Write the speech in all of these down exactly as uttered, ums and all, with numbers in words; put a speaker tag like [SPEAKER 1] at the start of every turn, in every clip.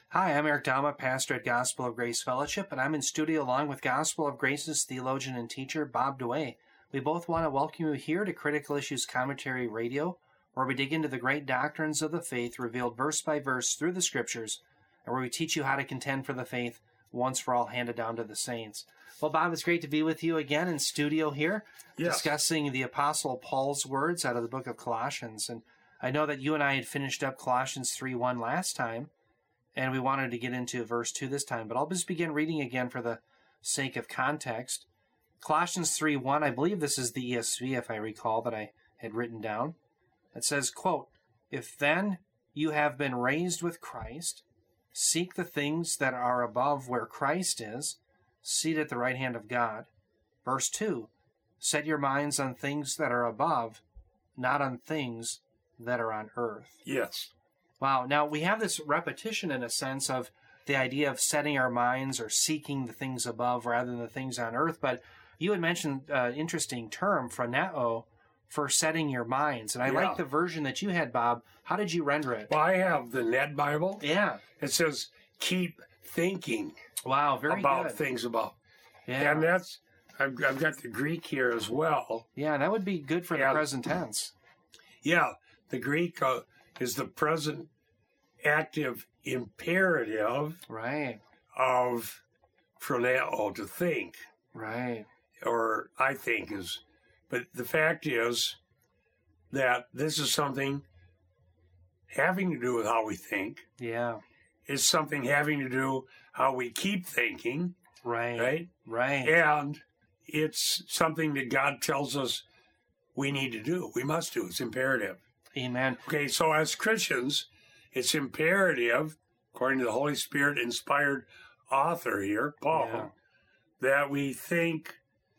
[SPEAKER 1] Hi, I'm Eric Dama, pastor at Gospel of Grace Fellowship, and I'm in studio along with Gospel of Grace's theologian and teacher, Bob DeWay. We both want to welcome you here to Critical Issues Commentary Radio, where we dig into the great doctrines of the faith revealed verse by verse through the Scriptures, and where we teach you how to contend for the faith once for all handed down to the saints. Well, Bob, it's great to be with you again in studio here, yes. discussing the Apostle Paul's words out of the book of Colossians. And I know that you and I had finished up Colossians three one last time, and we wanted to get into verse two this time, but I'll just begin reading again for the sake of context. Colossians three one, I believe this is the E S V, if I recall, that I had written down. It says, quote, "If then you have been raised with Christ, seek the things that are above where Christ is, seated at the right hand of God." Verse two, "Set your minds on things that are above, not on things that are on earth."
[SPEAKER 2] Yes.
[SPEAKER 1] Wow. Now, we have this repetition in a sense of the idea of setting our minds or seeking the things above rather than the things on earth. But you had mentioned an interesting term, phroneo, for setting your minds. And I
[SPEAKER 2] yeah.
[SPEAKER 1] like the version that you had, Bob. How did you render it?
[SPEAKER 2] Well, I have the Net Bible.
[SPEAKER 1] Yeah.
[SPEAKER 2] It says, keep thinking
[SPEAKER 1] wow, very
[SPEAKER 2] about
[SPEAKER 1] good.
[SPEAKER 2] things above.
[SPEAKER 1] Yeah.
[SPEAKER 2] And that's, I've, I've got the Greek here as well.
[SPEAKER 1] Yeah, that would be good for
[SPEAKER 2] yeah.
[SPEAKER 1] the present tense.
[SPEAKER 2] Yeah. The Greek uh, is the present active imperative
[SPEAKER 1] right.
[SPEAKER 2] of phroneo, to think.
[SPEAKER 1] Right.
[SPEAKER 2] Or I think is, but the fact is that this is something having to do with how we think.
[SPEAKER 1] Yeah.
[SPEAKER 2] It's something having to do how we keep thinking.
[SPEAKER 1] Right.
[SPEAKER 2] Right?
[SPEAKER 1] Right.
[SPEAKER 2] And it's something that God tells us we need to do. We must do. It's imperative.
[SPEAKER 1] Amen.
[SPEAKER 2] Okay, so as Christians, it's imperative, according to the Holy Spirit inspired author here, Paul,
[SPEAKER 1] yeah.
[SPEAKER 2] that we think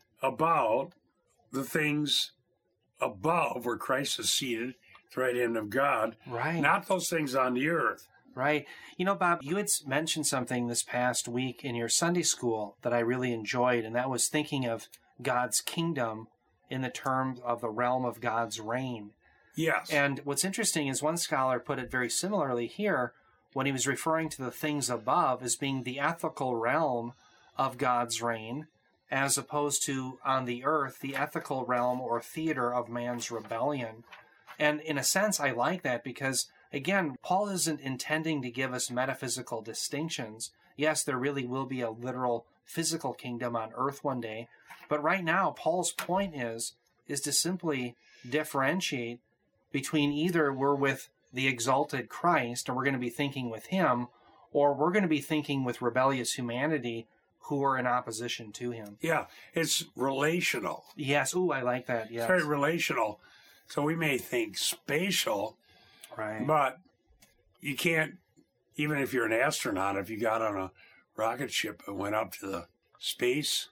[SPEAKER 2] about the things above where Christ is seated at the right hand of God.
[SPEAKER 1] Right.
[SPEAKER 2] Not those things on the earth.
[SPEAKER 1] Right. You know, Bob, you had mentioned something this past week in your Sunday school that I really enjoyed, and that was thinking of God's kingdom in the terms of the realm of God's reign.
[SPEAKER 2] Yes.
[SPEAKER 1] And what's interesting is one scholar put it very similarly here when he was referring to the things above as being the ethical realm of God's reign, as opposed to on the earth, the ethical realm or theater of man's rebellion. And in a sense, I like that because, again, Paul isn't intending to give us metaphysical distinctions. Yes, there really will be a literal physical kingdom on earth one day. But right now, Paul's point is, is to simply differentiate between either we're with the exalted Christ and we're going to be thinking with him, or we're going to be thinking with rebellious humanity who are in opposition to him.
[SPEAKER 2] Yeah, it's relational.
[SPEAKER 1] Yes, ooh, I like that, yes.
[SPEAKER 2] It's very relational. So we may think spatial,
[SPEAKER 1] right.
[SPEAKER 2] but you can't, even if you're an astronaut, if you got on a rocket ship and went up to the space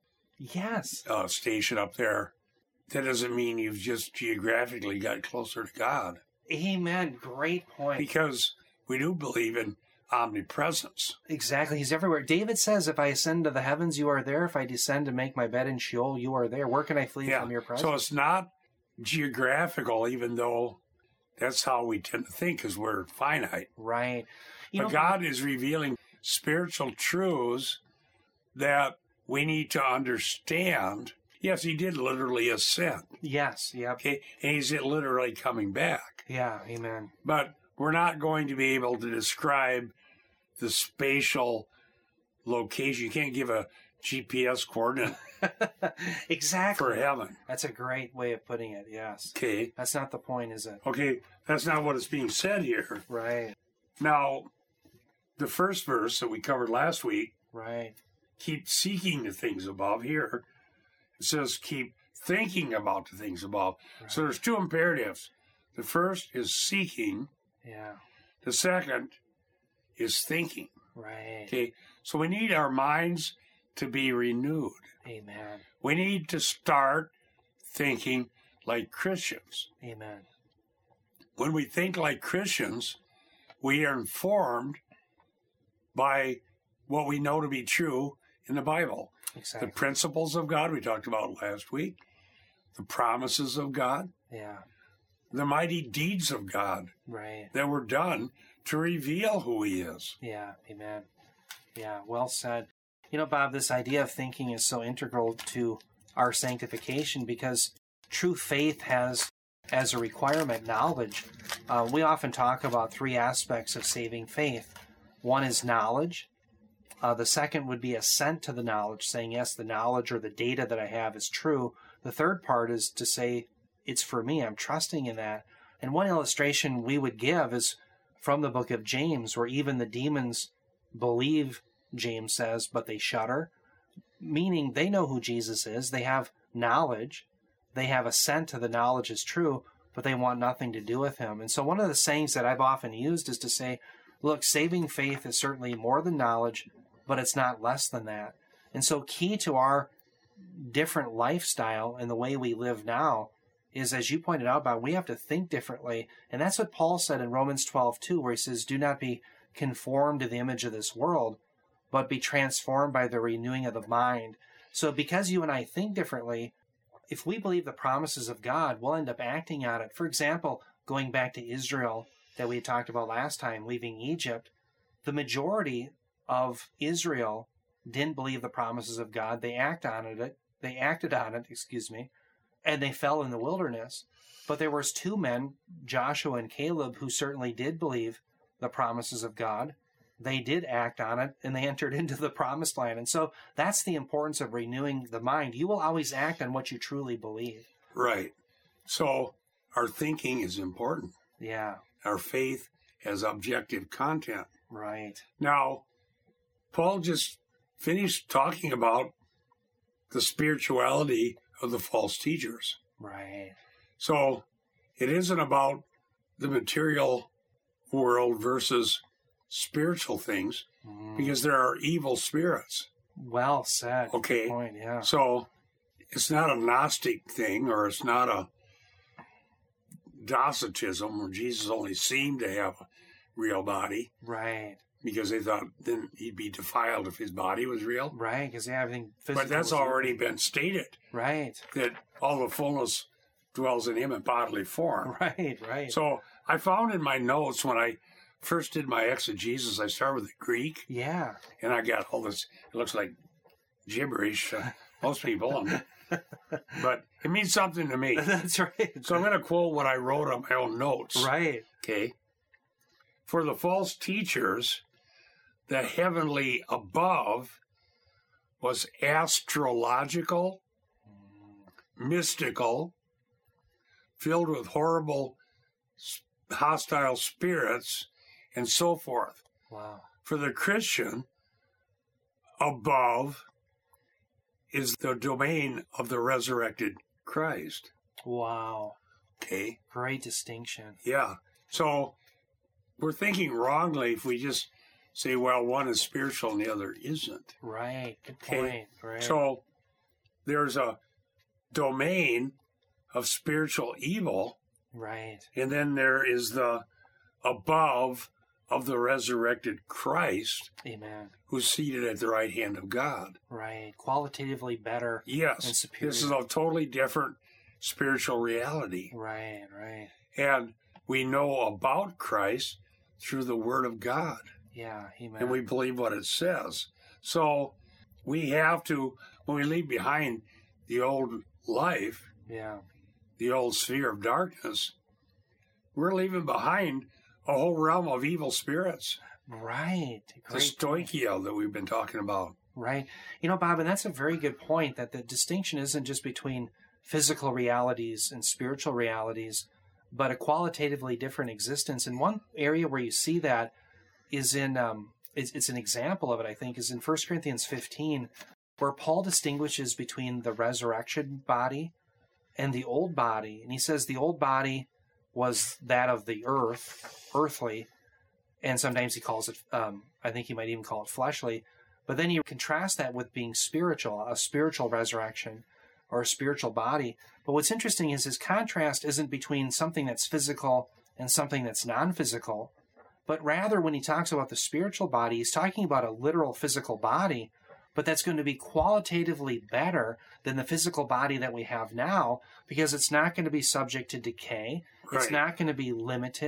[SPEAKER 1] yes.
[SPEAKER 2] uh, station up there, that doesn't mean you've just geographically got closer to God.
[SPEAKER 1] Amen. Great point.
[SPEAKER 2] Because we do believe in omnipresence.
[SPEAKER 1] Exactly. He's everywhere. David says, if I ascend to the heavens, you are there. If I descend to make my bed in Sheol, you are there. Where can I flee
[SPEAKER 2] yeah.
[SPEAKER 1] from your presence?
[SPEAKER 2] So it's not geographical, even though that's how we tend to think because we're finite.
[SPEAKER 1] Right. You
[SPEAKER 2] but
[SPEAKER 1] know,
[SPEAKER 2] God is revealing spiritual truths that we need to understand. Yes, he did literally ascend.
[SPEAKER 1] Yes, yep.
[SPEAKER 2] Okay, and he's literally coming back.
[SPEAKER 1] Yeah, amen.
[SPEAKER 2] But we're not going to be able to describe the spatial location. You can't give a G P S coordinate
[SPEAKER 1] exactly
[SPEAKER 2] for heaven.
[SPEAKER 1] That's a great way of putting it, yes.
[SPEAKER 2] Okay.
[SPEAKER 1] That's not the point, is it?
[SPEAKER 2] Okay, that's not what is being said here.
[SPEAKER 1] Right.
[SPEAKER 2] Now, the first verse that we covered last week,
[SPEAKER 1] right,
[SPEAKER 2] keep seeking the things above here. It says keep thinking about the things above. Right. So there's two imperatives. The first is seeking.
[SPEAKER 1] Yeah.
[SPEAKER 2] The second is thinking.
[SPEAKER 1] Right.
[SPEAKER 2] Okay. So we need our minds to be renewed.
[SPEAKER 1] Amen.
[SPEAKER 2] We need to start thinking like Christians.
[SPEAKER 1] Amen.
[SPEAKER 2] When we think like Christians, we are informed by what we know to be true in the Bible.
[SPEAKER 1] Exactly.
[SPEAKER 2] The principles of God we talked about last week, the promises of God,
[SPEAKER 1] yeah,
[SPEAKER 2] the mighty deeds of God
[SPEAKER 1] right.
[SPEAKER 2] that were done to reveal who he is.
[SPEAKER 1] Yeah, amen. Yeah, well said. You know, Bob, this idea of thinking is so integral to our sanctification because true faith has, as a requirement, knowledge. Uh, we often talk about three aspects of saving faith. One is knowledge. Uh, the second would be assent to the knowledge, saying, yes, the knowledge or the data that I have is true. The third part is to say, it's for me. I'm trusting in that. And one illustration we would give is from the book of James, where even the demons believe, James says, but they shudder, meaning they know who Jesus is. They have knowledge. They have assent to the knowledge is true, but they want nothing to do with him. And so one of the sayings that I've often used is to say, look, saving faith is certainly more than knowledge, but it's not less than that. And so key to our different lifestyle and the way we live now is, as you pointed out, Bob, we have to think differently. And that's what Paul said in Romans twelve two, where he says, do not be conformed to the image of this world, but be transformed by the renewing of the mind. So because you and I think differently, if we believe the promises of God, we'll end up acting on it. For example, going back to Israel that we had talked about last time, leaving Egypt, the majority of Israel didn't believe the promises of God. They acted on it. They acted on it, excuse me, and they fell in the wilderness. But there was two men, Joshua and Caleb, who certainly did believe the promises of God. They did act on it, and they entered into the promised land. And so that's the importance of renewing the mind. You will always act on what you truly believe.
[SPEAKER 2] Right. So our thinking is important.
[SPEAKER 1] Yeah.
[SPEAKER 2] Our faith has objective content.
[SPEAKER 1] Right.
[SPEAKER 2] Now, Paul just finished talking about the spirituality of the false teachers.
[SPEAKER 1] Right.
[SPEAKER 2] So it isn't about the material world versus spiritual things,
[SPEAKER 1] Mm.
[SPEAKER 2] because there are evil spirits.
[SPEAKER 1] Well said.
[SPEAKER 2] Okay.
[SPEAKER 1] Good point, yeah.
[SPEAKER 2] So it's not a Gnostic thing, or it's not a Docetism where Jesus only seemed to have a real body
[SPEAKER 1] Right.
[SPEAKER 2] because they thought then he'd be defiled if his body was real.
[SPEAKER 1] Right, because yeah, everything physical.
[SPEAKER 2] But that's
[SPEAKER 1] is-
[SPEAKER 2] already been stated,
[SPEAKER 1] Right.
[SPEAKER 2] that all the fullness dwells in him in bodily form.
[SPEAKER 1] Right, right.
[SPEAKER 2] So I found in my notes when I first did my exegesis, I started with the Greek,
[SPEAKER 1] yeah.
[SPEAKER 2] and I got all this, it looks like gibberish, uh, most people, and, but it means something to me.
[SPEAKER 1] That's right.
[SPEAKER 2] So I'm going to quote what I wrote on my own notes.
[SPEAKER 1] Right.
[SPEAKER 2] Okay. For the false teachers, the heavenly above was astrological, mystical, filled with horrible, hostile spirits, and so forth.
[SPEAKER 1] Wow.
[SPEAKER 2] For the Christian, above is the domain of the resurrected Christ.
[SPEAKER 1] Wow.
[SPEAKER 2] Okay?
[SPEAKER 1] Great distinction.
[SPEAKER 2] Yeah. So we're thinking wrongly if we just say, well, one is spiritual and the other isn't.
[SPEAKER 1] Right. Good
[SPEAKER 2] Okay.
[SPEAKER 1] point. Right.
[SPEAKER 2] So there's a domain of spiritual evil,
[SPEAKER 1] right.
[SPEAKER 2] and then there is the above of the resurrected Christ,
[SPEAKER 1] Amen.
[SPEAKER 2] who's seated at the right hand of God.
[SPEAKER 1] Right. Qualitatively better.
[SPEAKER 2] Yes,
[SPEAKER 1] And superior.
[SPEAKER 2] this is a totally different spiritual reality.
[SPEAKER 1] Right. Right.
[SPEAKER 2] And we know about Christ through the Word of God,
[SPEAKER 1] Yeah. Amen.
[SPEAKER 2] and we believe what it says. So we have to, when we leave behind the old life,
[SPEAKER 1] yeah.
[SPEAKER 2] the old sphere of darkness, we're leaving behind a whole realm of evil spirits.
[SPEAKER 1] Right.
[SPEAKER 2] The
[SPEAKER 1] Great point.
[SPEAKER 2] stoichia that we've been talking about.
[SPEAKER 1] Right. You know, Bob, and that's a very good point, that the distinction isn't just between physical realities and spiritual realities, but a qualitatively different existence. And one area where you see that is in, um, it's, it's an example of it, I think, is in First Corinthians fifteen, where Paul distinguishes between the resurrection body and the old body. And he says the old body was that of the earth, earthly, and sometimes he calls it, um, I think he might even call it fleshly. But then you contrast that with being spiritual, a spiritual resurrection or a spiritual body. But what's interesting is his contrast isn't between something that's physical and something that's non-physical, but rather when he talks about the spiritual body, he's talking about a literal physical body, but that's going to be qualitatively better than the physical body that we have now, because it's not going to be subject to decay. It's
[SPEAKER 2] Right.
[SPEAKER 1] not going to be limited.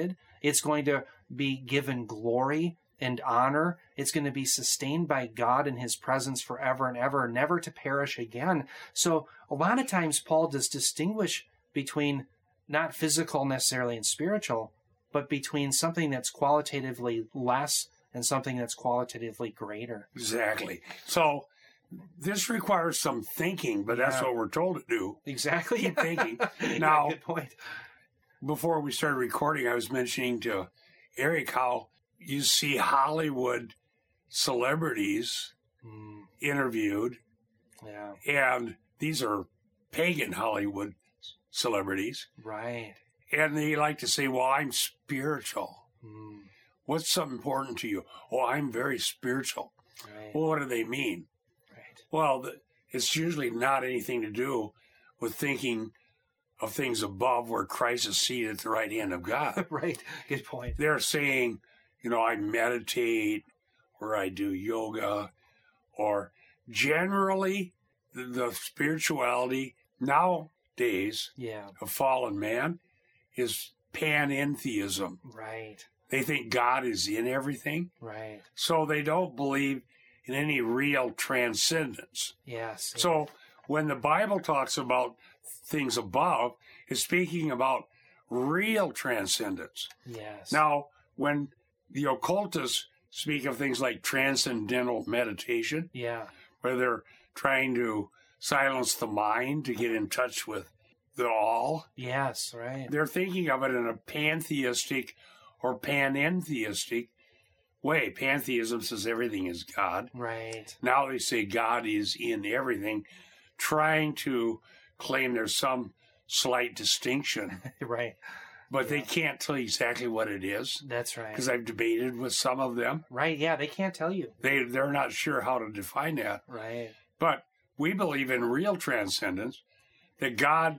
[SPEAKER 1] It's going to be given glory and honor. It's going to be sustained by God in his presence forever and ever, never to perish again. So a lot of times Paul does distinguish between not physical necessarily and spiritual, but between something that's qualitatively less and something that's qualitatively greater.
[SPEAKER 2] Exactly. So this requires some thinking, but that's
[SPEAKER 1] Yeah.
[SPEAKER 2] what we're told to do.
[SPEAKER 1] Exactly.
[SPEAKER 2] Keep thinking.
[SPEAKER 1] Yeah,
[SPEAKER 2] Now,
[SPEAKER 1] good point.
[SPEAKER 2] before we started recording, I was mentioning to Eric how you see Hollywood celebrities
[SPEAKER 1] Mm,
[SPEAKER 2] interviewed,
[SPEAKER 1] yeah,
[SPEAKER 2] and these are pagan Hollywood celebrities,
[SPEAKER 1] right.
[SPEAKER 2] and they like to say, well, I'm spiritual.
[SPEAKER 1] Mm,
[SPEAKER 2] What's so important to you? Oh, I'm very spiritual.
[SPEAKER 1] right,
[SPEAKER 2] Well, what do they mean?
[SPEAKER 1] right.
[SPEAKER 2] Well, the, it's usually not anything to do with thinking of things above where Christ is seated at the right hand of God.
[SPEAKER 1] Right, good point.
[SPEAKER 2] They're saying, you know, I meditate or I do yoga, or generally the, the spirituality nowadays
[SPEAKER 1] Yeah,
[SPEAKER 2] of fallen man is panentheism.
[SPEAKER 1] right,
[SPEAKER 2] They think God is in everything,
[SPEAKER 1] right.
[SPEAKER 2] so they don't believe in any real transcendence.
[SPEAKER 1] Yes.
[SPEAKER 2] So when the Bible talks about things above, it's speaking about real transcendence.
[SPEAKER 1] yes.
[SPEAKER 2] Now, when the occultists speak of things like transcendental meditation,
[SPEAKER 1] Yeah,
[SPEAKER 2] where they're trying to silence the mind to get in touch with the all,
[SPEAKER 1] yes, right.
[SPEAKER 2] they're thinking of it in a pantheistic or panentheistic way. Pantheism says everything is God.
[SPEAKER 1] Right,
[SPEAKER 2] Now they say God is in everything, trying to claim there's some slight distinction,
[SPEAKER 1] right.
[SPEAKER 2] but they can't tell you exactly what it is,
[SPEAKER 1] That's right.
[SPEAKER 2] because I've debated with some of them.
[SPEAKER 1] Right, yeah, they can't tell you.
[SPEAKER 2] They, they're not sure how to define that.
[SPEAKER 1] Right,
[SPEAKER 2] But we believe in real transcendence, that God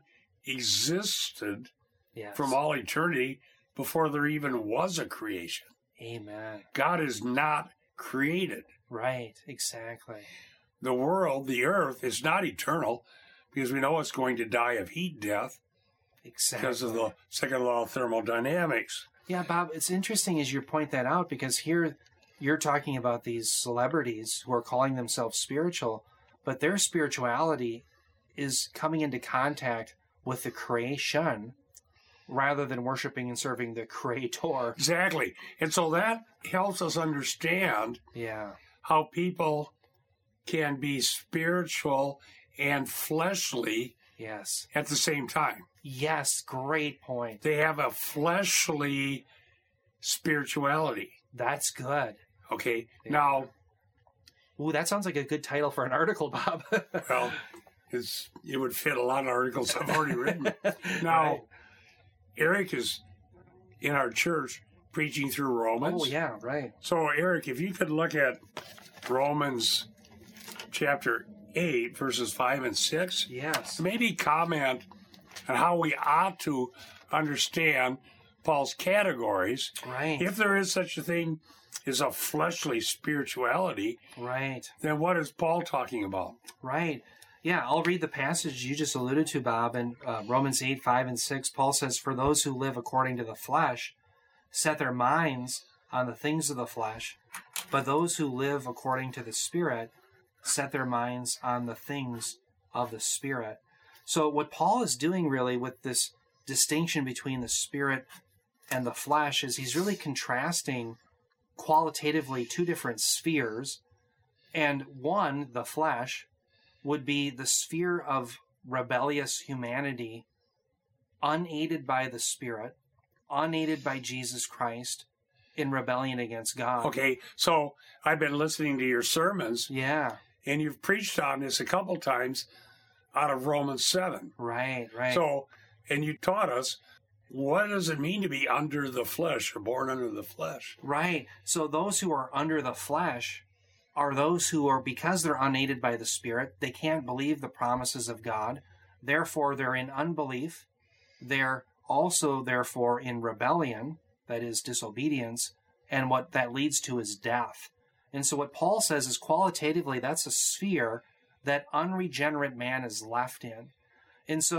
[SPEAKER 2] existed
[SPEAKER 1] yes.
[SPEAKER 2] from all eternity before there even was a creation.
[SPEAKER 1] Amen.
[SPEAKER 2] God is not created.
[SPEAKER 1] Right, exactly.
[SPEAKER 2] The world, the earth, is not eternal because we know it's going to die of heat death
[SPEAKER 1] Exactly.
[SPEAKER 2] because of the second law of thermodynamics.
[SPEAKER 1] Yeah, Bob, it's interesting as you point that out because here you're talking about these celebrities who are calling themselves spiritual, but their spirituality is coming into contact with the creation rather than worshiping and serving the creator.
[SPEAKER 2] Exactly. And so that helps us understand
[SPEAKER 1] Yeah,
[SPEAKER 2] how people can be spiritual and fleshly
[SPEAKER 1] yes.
[SPEAKER 2] at the same time.
[SPEAKER 1] Yes, great point.
[SPEAKER 2] They have a fleshly spirituality.
[SPEAKER 1] That's good.
[SPEAKER 2] Okay.
[SPEAKER 1] Yeah.
[SPEAKER 2] Now,
[SPEAKER 1] Ooh, that sounds like a good title for an article, Bob.
[SPEAKER 2] well, it's, it would fit a lot of articles I've already written. Now,
[SPEAKER 1] Right.
[SPEAKER 2] Eric is in our church preaching through Romans.
[SPEAKER 1] Oh, yeah, right.
[SPEAKER 2] So, Eric, if you could look at Romans chapter eight, verses five and six,
[SPEAKER 1] Yes.
[SPEAKER 2] maybe comment on how we ought to understand Paul's categories.
[SPEAKER 1] Right.
[SPEAKER 2] If there is such a thing as a fleshly spirituality,
[SPEAKER 1] Right.
[SPEAKER 2] then what is Paul talking about?
[SPEAKER 1] Right. Yeah, I'll read the passage you just alluded to, Bob, in uh, Romans eight, five, and six. Paul says, "For those who live according to the flesh set their minds on the things of the flesh, but those who live according to the Spirit set their minds on the things of the Spirit." So what Paul is doing really with this distinction between the Spirit and the flesh is he's really contrasting qualitatively two different spheres. And one, the flesh, would be the sphere of rebellious humanity, unaided by the Spirit, unaided by Jesus Christ, in rebellion against God.
[SPEAKER 2] Okay, so I've been listening to your sermons,
[SPEAKER 1] Yeah,
[SPEAKER 2] and you've preached on this a couple times out of Romans seven.
[SPEAKER 1] right, right.
[SPEAKER 2] So, and you taught us, what does it mean to be under the flesh or born under the flesh?
[SPEAKER 1] Right. So those who are under the flesh are those who are, because they're unaided by the Spirit, they can't believe the promises of God. Therefore, they're in unbelief. They're also, therefore, in rebellion, that is disobedience, and what that leads to is death. And so what Paul says is qualitatively, that's a sphere that unregenerate man is left in. And so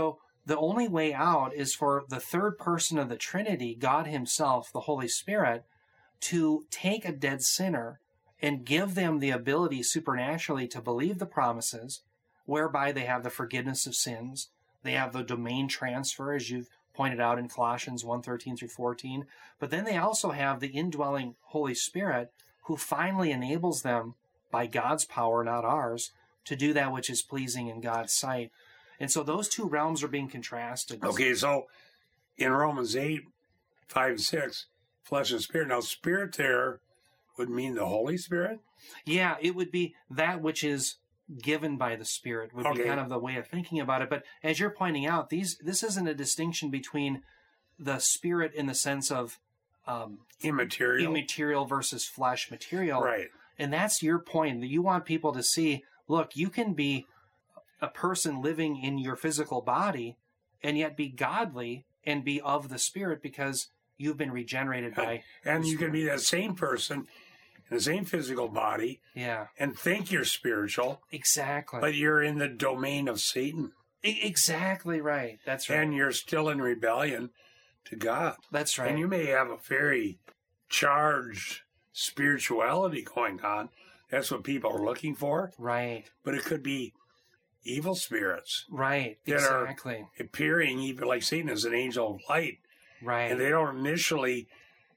[SPEAKER 1] the only way out is for the third person of the Trinity, God himself, the Holy Spirit, to take a dead sinner and give them the ability supernaturally to believe the promises, whereby they have the forgiveness of sins, they have the domain transfer, as you've pointed out in Colossians one thirteen through fourteen, but then they also have the indwelling Holy Spirit who finally enables them by God's power, not ours, to do that which is pleasing in God's sight. And so those two realms are being contrasted.
[SPEAKER 2] Okay, so in Romans eight, five and six, flesh and spirit. Now, spirit there would mean the Holy Spirit?
[SPEAKER 1] Yeah, it would be that which is given by the Spirit, would
[SPEAKER 2] Okay.
[SPEAKER 1] be kind of the way of thinking about it. But as you're pointing out, these this isn't a distinction between the Spirit in the sense of um,
[SPEAKER 2] Immaterial.
[SPEAKER 1] immaterial versus flesh material.
[SPEAKER 2] Right.
[SPEAKER 1] And that's your point. That you want people to see, look, you can be a person living in your physical body and yet be godly and be of the Spirit because you've been regenerated by...
[SPEAKER 2] And
[SPEAKER 1] the
[SPEAKER 2] you can
[SPEAKER 1] Spirit.
[SPEAKER 2] be that same person in the same physical body
[SPEAKER 1] Yeah,
[SPEAKER 2] and think you're spiritual,
[SPEAKER 1] exactly.
[SPEAKER 2] but you're in the domain of Satan.
[SPEAKER 1] E- exactly right. That's right.
[SPEAKER 2] And you're still in rebellion to God.
[SPEAKER 1] That's right.
[SPEAKER 2] And you may have a very charged spirituality going on. That's what people are looking for.
[SPEAKER 1] Right,
[SPEAKER 2] But it could be evil spirits
[SPEAKER 1] right,
[SPEAKER 2] that are-
[SPEAKER 1] exactly.
[SPEAKER 2] appearing, even like Satan is an angel of light.
[SPEAKER 1] Right,
[SPEAKER 2] And they don't initially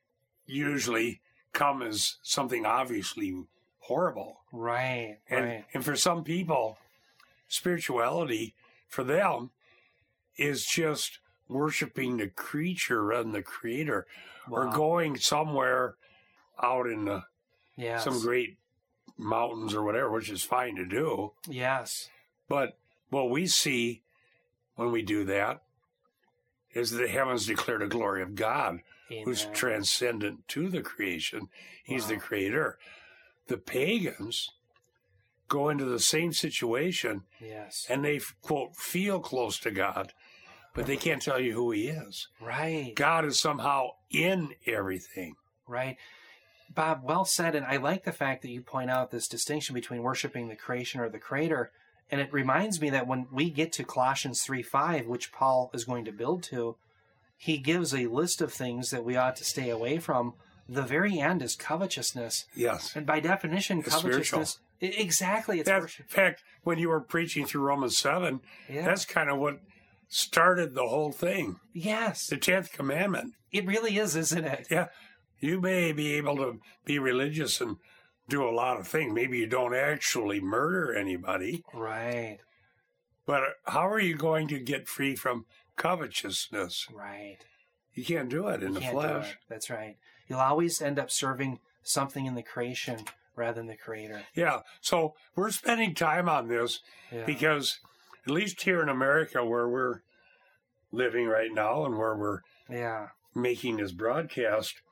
[SPEAKER 2] usually come as something obviously horrible.
[SPEAKER 1] right,
[SPEAKER 2] And,
[SPEAKER 1] right.
[SPEAKER 2] and for some people, spirituality for them is just worshiping the creature rather than the creator, or
[SPEAKER 1] Wow.
[SPEAKER 2] going somewhere out in the,
[SPEAKER 1] Yes.
[SPEAKER 2] some great mountains or whatever, which is fine to do.
[SPEAKER 1] Yes.
[SPEAKER 2] But what we see when we do that is that the heavens declare the glory of God, who's
[SPEAKER 1] Amen.
[SPEAKER 2] transcendent to the creation. He's the
[SPEAKER 1] Wow.
[SPEAKER 2] creator. The pagans go into the same situation
[SPEAKER 1] Yes.
[SPEAKER 2] and they, quote, feel close to God, but they can't tell you who he is.
[SPEAKER 1] Right.
[SPEAKER 2] God is somehow in everything.
[SPEAKER 1] Right. Bob, well said. And I like the fact that you point out this distinction between worshiping the creation or the creator. And it reminds me that when we get to Colossians three five, which Paul is going to build to, he gives a list of things that we ought to stay away from. The very end is covetousness.
[SPEAKER 2] Yes.
[SPEAKER 1] And by definition,
[SPEAKER 2] It's
[SPEAKER 1] covetousness... I- Exactly. It's
[SPEAKER 2] That, in
[SPEAKER 1] worship.
[SPEAKER 2] fact, when you were preaching through Romans seven,
[SPEAKER 1] Yeah.
[SPEAKER 2] that's kind of what started the whole thing.
[SPEAKER 1] Yes.
[SPEAKER 2] The tenth commandment.
[SPEAKER 1] It really is, isn't it?
[SPEAKER 2] Yeah, you may be able to be religious and do a lot of things. Maybe you don't actually murder anybody,
[SPEAKER 1] Right.
[SPEAKER 2] but how are you going to get free from covetousness?
[SPEAKER 1] Right.
[SPEAKER 2] You can't do it in
[SPEAKER 1] You
[SPEAKER 2] the
[SPEAKER 1] can't do
[SPEAKER 2] flesh.
[SPEAKER 1] it. That's right. You'll always end up serving something in the creation rather than the creator.
[SPEAKER 2] Yeah, so we're spending time on this
[SPEAKER 1] Yeah.
[SPEAKER 2] because at least here in America where we're living right now and where we're
[SPEAKER 1] Yeah.
[SPEAKER 2] making this broadcast,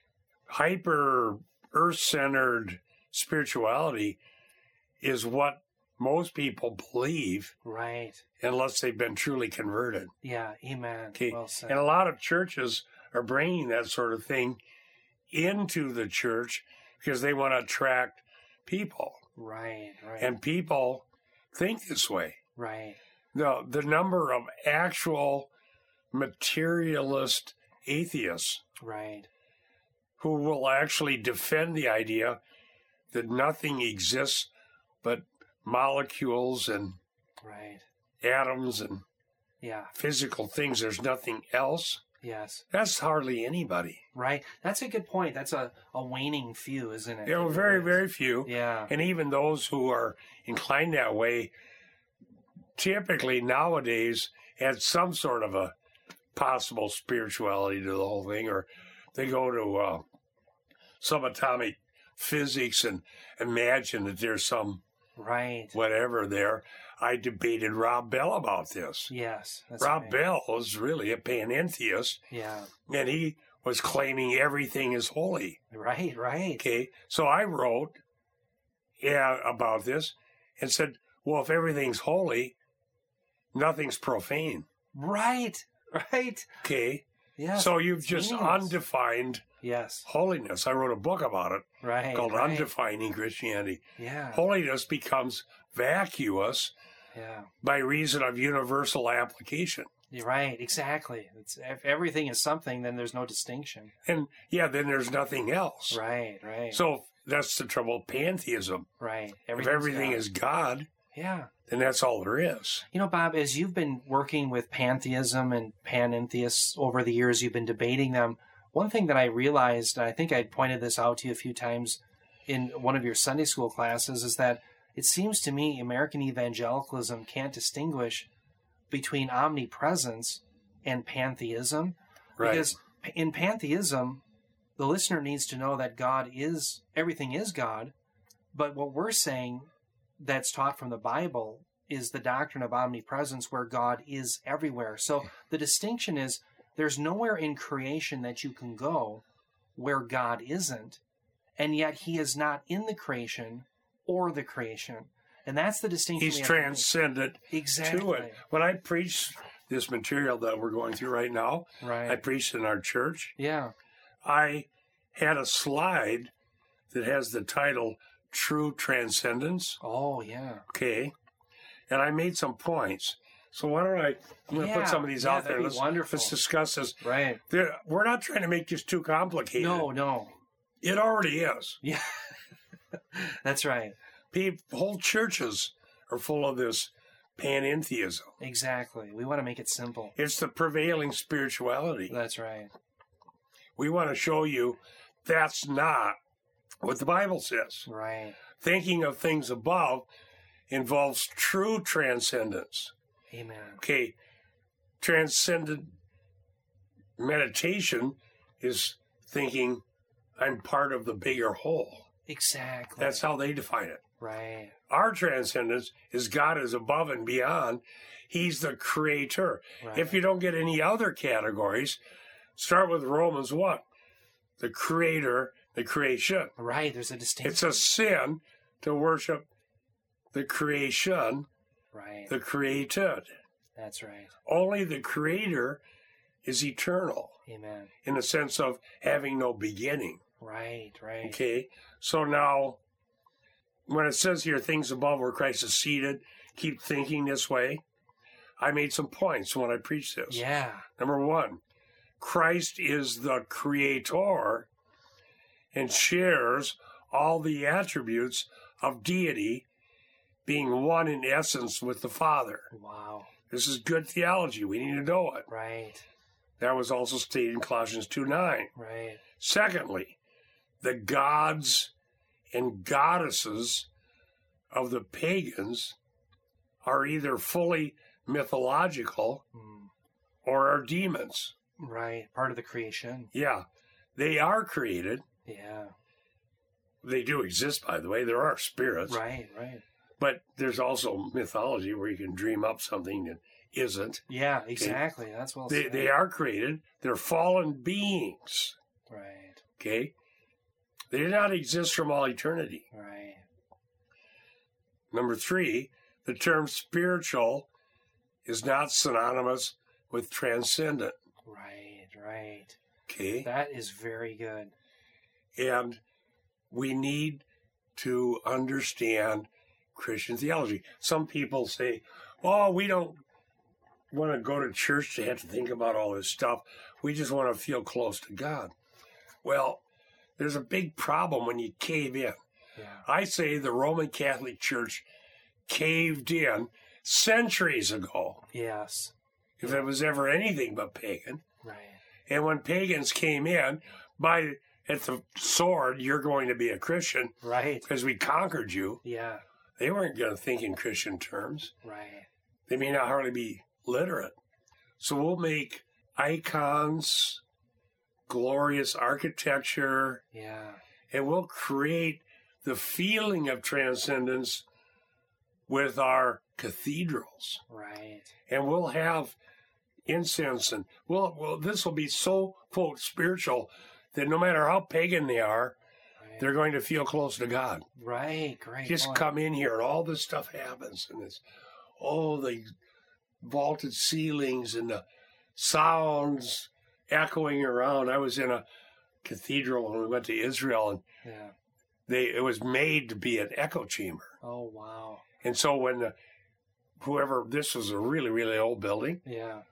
[SPEAKER 2] hyper earth-centered spirituality is what most people believe
[SPEAKER 1] Right.
[SPEAKER 2] unless they've been truly converted.
[SPEAKER 1] Yeah. Amen.
[SPEAKER 2] Okay.
[SPEAKER 1] Well said.
[SPEAKER 2] And a lot of churches are bringing that sort of thing into the church because they want to attract people.
[SPEAKER 1] Right. Right.
[SPEAKER 2] And people think this way.
[SPEAKER 1] right.
[SPEAKER 2] The, the number of actual materialist atheists
[SPEAKER 1] Right.
[SPEAKER 2] who will actually defend the idea that nothing exists but molecules and
[SPEAKER 1] Right.
[SPEAKER 2] atoms and
[SPEAKER 1] Yeah.
[SPEAKER 2] physical things. There's nothing else.
[SPEAKER 1] Yes.
[SPEAKER 2] That's hardly anybody.
[SPEAKER 1] Right. That's a good point. That's a, a waning few, isn't it?
[SPEAKER 2] There are
[SPEAKER 1] It
[SPEAKER 2] very,
[SPEAKER 1] really is.
[SPEAKER 2] very few.
[SPEAKER 1] Yeah.
[SPEAKER 2] And even those who are inclined that way typically nowadays add some sort of a possible spirituality to the whole thing, or they go to uh, subatomic physics and imagine that there's some
[SPEAKER 1] Right.
[SPEAKER 2] whatever there. I debated Rob Bell about this.
[SPEAKER 1] Yes. That's
[SPEAKER 2] Rob
[SPEAKER 1] right.
[SPEAKER 2] Bell was really a panentheist,
[SPEAKER 1] Yeah.
[SPEAKER 2] and he was claiming everything is holy.
[SPEAKER 1] Right. Right.
[SPEAKER 2] Okay, so I wrote yeah, about this and said, well, if everything's holy, nothing's profane.
[SPEAKER 1] Right. Right.
[SPEAKER 2] Okay,
[SPEAKER 1] Yes.
[SPEAKER 2] so you've
[SPEAKER 1] it's
[SPEAKER 2] just
[SPEAKER 1] meaningless.
[SPEAKER 2] undefined
[SPEAKER 1] Yes.
[SPEAKER 2] holiness. I wrote a book about it
[SPEAKER 1] Right.
[SPEAKER 2] called
[SPEAKER 1] right.
[SPEAKER 2] Undefining Christianity.
[SPEAKER 1] Yeah.
[SPEAKER 2] Holiness becomes vacuous
[SPEAKER 1] Yeah.
[SPEAKER 2] by reason of universal application.
[SPEAKER 1] You're right, exactly. It's, if everything is something, then there's no distinction.
[SPEAKER 2] And yeah, then there's nothing else.
[SPEAKER 1] Right, right.
[SPEAKER 2] So that's the trouble with pantheism.
[SPEAKER 1] right.
[SPEAKER 2] If everything
[SPEAKER 1] God.
[SPEAKER 2] is God,
[SPEAKER 1] Yeah.
[SPEAKER 2] then that's all there is.
[SPEAKER 1] You know, Bob, as you've been working with pantheism and panentheists over the years, you've been debating them. One thing that I realized, and I think I pointed this out to you a few times in one of your Sunday school classes, is that it seems to me American evangelicalism can't distinguish between omnipresence and pantheism.
[SPEAKER 2] Right.
[SPEAKER 1] Because in pantheism, the listener needs to know that God is, everything is God. But what we're saying that's taught from the Bible is the doctrine of omnipresence, where God is everywhere. So the distinction is there's nowhere in creation that you can go where God isn't, and yet he is not in the creation or the creation. And that's the distinction.
[SPEAKER 2] He's transcendent
[SPEAKER 1] exactly.
[SPEAKER 2] to it. When I preach this material that we're going through right now,
[SPEAKER 1] Right.
[SPEAKER 2] I preached in our church.
[SPEAKER 1] Yeah.
[SPEAKER 2] I had a slide that has the title True Transcendence.
[SPEAKER 1] Oh, yeah.
[SPEAKER 2] Okay. And I made some points. So why don't I, I'm going to
[SPEAKER 1] Yeah,
[SPEAKER 2] put some of these
[SPEAKER 1] yeah,
[SPEAKER 2] out there.
[SPEAKER 1] that'd be
[SPEAKER 2] Let's,
[SPEAKER 1] wonderful.
[SPEAKER 2] let's discuss this.
[SPEAKER 1] Right.
[SPEAKER 2] There, we're not trying to make this too complicated.
[SPEAKER 1] No, no.
[SPEAKER 2] It already is.
[SPEAKER 1] Yeah. That's right.
[SPEAKER 2] People, whole churches are full of this panentheism.
[SPEAKER 1] Exactly. We want to make it simple.
[SPEAKER 2] It's the prevailing spirituality.
[SPEAKER 1] That's right.
[SPEAKER 2] We want to show you that's not what the Bible says.
[SPEAKER 1] Right.
[SPEAKER 2] Thinking of things above involves true transcendence.
[SPEAKER 1] Amen.
[SPEAKER 2] Okay, transcendent meditation is thinking I'm part of the bigger whole.
[SPEAKER 1] Exactly.
[SPEAKER 2] That's how they define it.
[SPEAKER 1] right.
[SPEAKER 2] Our transcendence is God is above and beyond. He's the creator.
[SPEAKER 1] Right.
[SPEAKER 2] If you don't get any other categories, start with Romans one. The creator, the creation.
[SPEAKER 1] Right. There's a distinction.
[SPEAKER 2] It's a sin to worship the creation,
[SPEAKER 1] right.
[SPEAKER 2] the created.
[SPEAKER 1] That's right.
[SPEAKER 2] Only the creator is eternal
[SPEAKER 1] Amen.
[SPEAKER 2] in the sense of having no beginning.
[SPEAKER 1] Right. Right.
[SPEAKER 2] Okay? So now, when it says here, things above where Christ is seated, keep thinking this way. I made some points when I preached this.
[SPEAKER 1] Yeah.
[SPEAKER 2] Number one, Christ is the creator and shares all the attributes of deity, being one in essence with the Father.
[SPEAKER 1] Wow.
[SPEAKER 2] This is good theology. We need to know it.
[SPEAKER 1] Right.
[SPEAKER 2] That was also stated in Colossians two nine.
[SPEAKER 1] Right.
[SPEAKER 2] Secondly, the gods and goddesses of the pagans are either fully mythological
[SPEAKER 1] Mm.
[SPEAKER 2] or are demons.
[SPEAKER 1] Right. Part of the creation.
[SPEAKER 2] Yeah, they are created.
[SPEAKER 1] Yeah.
[SPEAKER 2] They do exist, by the way. There are spirits.
[SPEAKER 1] Right. Right.
[SPEAKER 2] But there's also mythology where you can dream up something that isn't.
[SPEAKER 1] Yeah. Exactly. That's well
[SPEAKER 2] They,
[SPEAKER 1] said.
[SPEAKER 2] they are created. They're fallen beings.
[SPEAKER 1] Right.
[SPEAKER 2] Okay? They did not exist from all eternity.
[SPEAKER 1] Right.
[SPEAKER 2] Number three, the term spiritual is not synonymous with transcendent.
[SPEAKER 1] Right. Right.
[SPEAKER 2] Okay?
[SPEAKER 1] That is very good.
[SPEAKER 2] And we need to understand Christian theology. Some people say, oh, we don't want to go to church to have to think about all this stuff. We just want to feel close to God. Well, there's a big problem when you cave in.
[SPEAKER 1] Yeah.
[SPEAKER 2] I say the Roman Catholic Church caved in centuries ago,
[SPEAKER 1] Yes.
[SPEAKER 2] if it was ever anything but pagan.
[SPEAKER 1] Right.
[SPEAKER 2] And when pagans came in, by at the sword, you're going to be a Christian
[SPEAKER 1] Right.
[SPEAKER 2] because we conquered you.
[SPEAKER 1] Yeah.
[SPEAKER 2] They weren't going to think in Christian terms.
[SPEAKER 1] Right.
[SPEAKER 2] They may not hardly be literate. So we'll make icons, glorious architecture,
[SPEAKER 1] Yeah.
[SPEAKER 2] and we'll create the feeling of transcendence with our cathedrals.
[SPEAKER 1] Right.
[SPEAKER 2] And we'll have incense, and we'll, well, this will be so, quote, spiritual that no matter how pagan they are,
[SPEAKER 1] Right.
[SPEAKER 2] they're going to feel close to God.
[SPEAKER 1] Right. Great.
[SPEAKER 2] Just
[SPEAKER 1] point.
[SPEAKER 2] come in here and all this stuff happens, and it's, oh, the vaulted ceilings and the sounds echoing around. I was in a cathedral when we went to Israel, and
[SPEAKER 1] Yeah.
[SPEAKER 2] they it was made to be an echo chamber.
[SPEAKER 1] Oh wow.
[SPEAKER 2] And so when the, whoever, this was a really, really old building,
[SPEAKER 1] Yeah.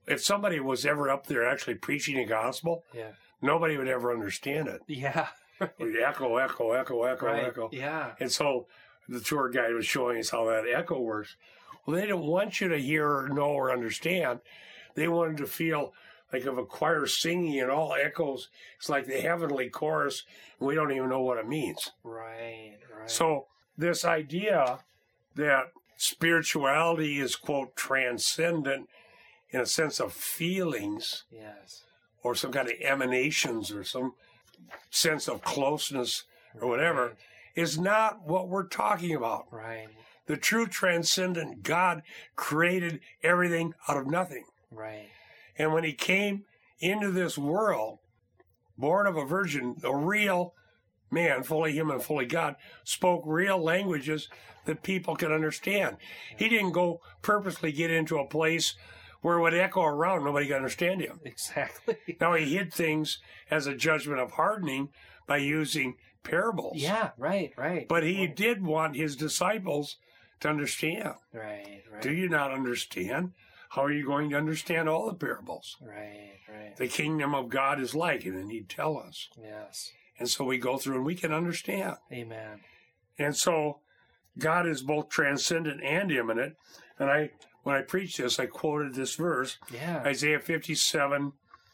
[SPEAKER 2] if somebody was ever up there actually preaching the gospel,
[SPEAKER 1] Yeah.
[SPEAKER 2] nobody would ever understand it.
[SPEAKER 1] Yeah.
[SPEAKER 2] We'd echo, echo, echo, echo,
[SPEAKER 1] Right.
[SPEAKER 2] echo.
[SPEAKER 1] Yeah.
[SPEAKER 2] And so the tour guide was showing us how that echo works. Well, they didn't want you to hear or know or understand. They wanted to feel like if a choir singing and all echoes, it's like the heavenly chorus, and we don't even know what it means.
[SPEAKER 1] Right. Right.
[SPEAKER 2] So this idea that spirituality is, quote, transcendent in a sense of feelings
[SPEAKER 1] yes.
[SPEAKER 2] or some kind of emanations or some sense of closeness or whatever
[SPEAKER 1] Right.
[SPEAKER 2] is not what we're talking about.
[SPEAKER 1] Right.
[SPEAKER 2] The true transcendent God created everything out of nothing.
[SPEAKER 1] Right.
[SPEAKER 2] And when he came into this world, born of a virgin, a real man, fully human, fully God, spoke real languages that people could understand. He didn't go purposely get into a place where it would echo around, nobody could understand him.
[SPEAKER 1] Exactly.
[SPEAKER 2] Now, he hid things as a judgment of hardening by using parables.
[SPEAKER 1] Yeah. Right. Right.
[SPEAKER 2] But he did want his disciples to understand.
[SPEAKER 1] Right. Right.
[SPEAKER 2] Do you not understand? How are you going to understand all the parables?
[SPEAKER 1] Right. Right.
[SPEAKER 2] The kingdom of God is like, and then he'd tell us.
[SPEAKER 1] Yes.
[SPEAKER 2] And so we go through and we can understand.
[SPEAKER 1] Amen.
[SPEAKER 2] And so God is both transcendent and immanent. And I, when I preached this, I quoted this verse,
[SPEAKER 1] Yeah.
[SPEAKER 2] Isaiah fifty-seven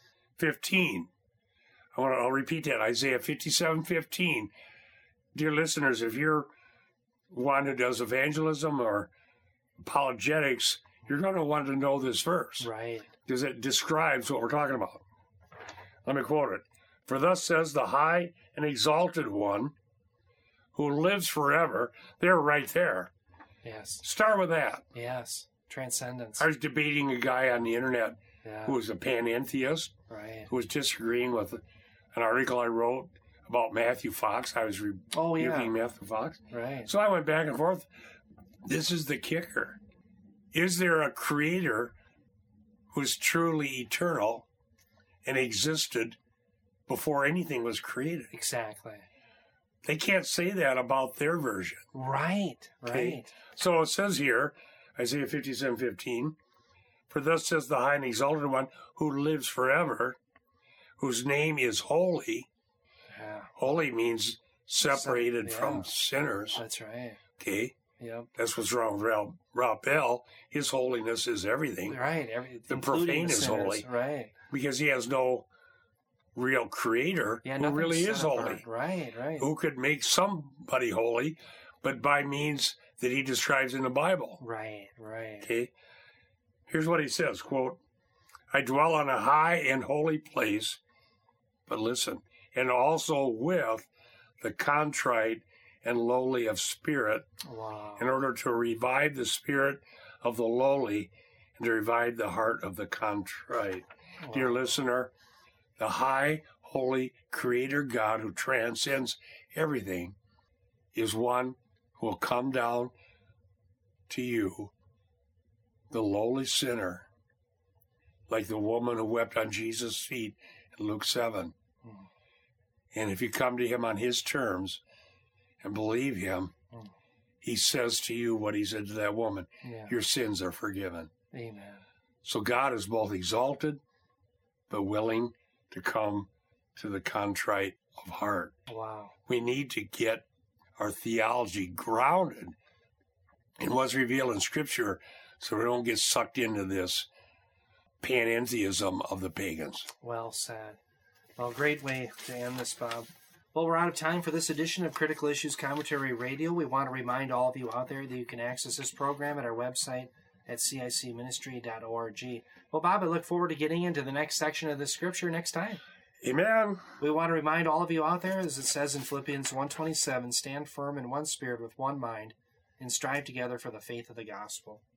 [SPEAKER 2] fifteen. I want to, I'll repeat that, Isaiah fifty-seven fifteen. Dear listeners, if you're one who does evangelism or apologetics, you're going to want to know this verse
[SPEAKER 1] Right.
[SPEAKER 2] because it describes what we're talking about. Let me quote it. For thus says the high and exalted one who lives forever. They're right there.
[SPEAKER 1] Yes.
[SPEAKER 2] Start with that.
[SPEAKER 1] Yes. Transcendence.
[SPEAKER 2] I was debating a guy on the internet
[SPEAKER 1] Yeah.
[SPEAKER 2] who was a panentheist,
[SPEAKER 1] Right.
[SPEAKER 2] who was disagreeing with an article I wrote about Matthew Fox. I was
[SPEAKER 1] Oh,
[SPEAKER 2] rebuking
[SPEAKER 1] yeah.
[SPEAKER 2] Matthew Fox.
[SPEAKER 1] Right.
[SPEAKER 2] So I went back and forth. This is the kicker. Is there a creator who's truly eternal and existed before anything was created?
[SPEAKER 1] Exactly.
[SPEAKER 2] They can't say that about their version.
[SPEAKER 1] Right.
[SPEAKER 2] Okay.
[SPEAKER 1] Right.
[SPEAKER 2] So it says here, Isaiah fifty-seven fifteen, for thus says the high and exalted one who lives forever, whose name is holy.
[SPEAKER 1] Yeah.
[SPEAKER 2] Holy means separated
[SPEAKER 1] yeah.
[SPEAKER 2] from sinners.
[SPEAKER 1] That's right.
[SPEAKER 2] Okay?
[SPEAKER 1] Yep.
[SPEAKER 2] That's what's wrong with Rob, Rob Bell. His holiness is everything
[SPEAKER 1] Right. Every,
[SPEAKER 2] The
[SPEAKER 1] including
[SPEAKER 2] profane
[SPEAKER 1] the
[SPEAKER 2] is
[SPEAKER 1] sinners.
[SPEAKER 2] holy.
[SPEAKER 1] Right.
[SPEAKER 2] because he has no real creator
[SPEAKER 1] Yeah.
[SPEAKER 2] who
[SPEAKER 1] nothing's
[SPEAKER 2] really
[SPEAKER 1] set
[SPEAKER 2] is
[SPEAKER 1] apart.
[SPEAKER 2] holy,
[SPEAKER 1] Right. Right.
[SPEAKER 2] who could make somebody holy, but by means that he describes in the Bible.
[SPEAKER 1] Right. Right.
[SPEAKER 2] Okay? Here's what he says, quote, I dwell on a high and holy place, but listen, and also with the contrite and lowly of spirit,
[SPEAKER 1] Wow.
[SPEAKER 2] in order to revive the spirit of the lowly and to revive the heart of the contrite.
[SPEAKER 1] Wow.
[SPEAKER 2] Dear listener, the high, holy, creator God who transcends everything is one who will come down to you, the lowly sinner, like the woman who wept on Jesus' feet in Luke seven.
[SPEAKER 1] Hmm.
[SPEAKER 2] And if you come to him on his terms and believe him,
[SPEAKER 1] Hmm.
[SPEAKER 2] he says to you what he said to that woman,
[SPEAKER 1] Yeah.
[SPEAKER 2] your sins are forgiven.
[SPEAKER 1] Amen.
[SPEAKER 2] So God is both exalted, but willing to come to the contrite of heart.
[SPEAKER 1] Wow.
[SPEAKER 2] We need to get our theology grounded in what's revealed in Scripture so we don't get sucked into this panentheism of the pagans.
[SPEAKER 1] Well said. Well, great way to end this, Bob. Well, we're out of time for this edition of Critical Issues Commentary Radio. We want to remind all of you out there that you can access this program at our website at c i c ministry dot org. Well, Bob, I look forward to getting into the next section of the scripture next time.
[SPEAKER 2] Amen.
[SPEAKER 1] We want to remind all of you out there, as it says in Philippians one twenty-seven, stand firm in one spirit with one mind, and strive together for the faith of the gospel.